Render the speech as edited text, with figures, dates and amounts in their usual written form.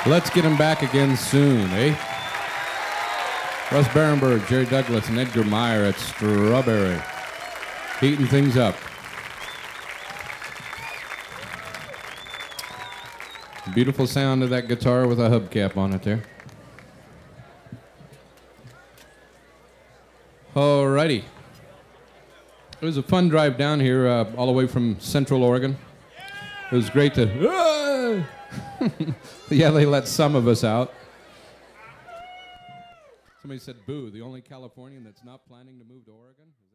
Let's get them back again soon, eh? Russ Barenberg, Jerry Douglas, and Edgar Meyer at Strawberry. Heating things up. Beautiful sound of that guitar with a hubcap on it there. Alrighty. It was a fun drive down here, all the way from Central Oregon. It was great to... Yeah, they let some of us out. Somebody said, boo, the only Californian that's not planning to move to Oregon?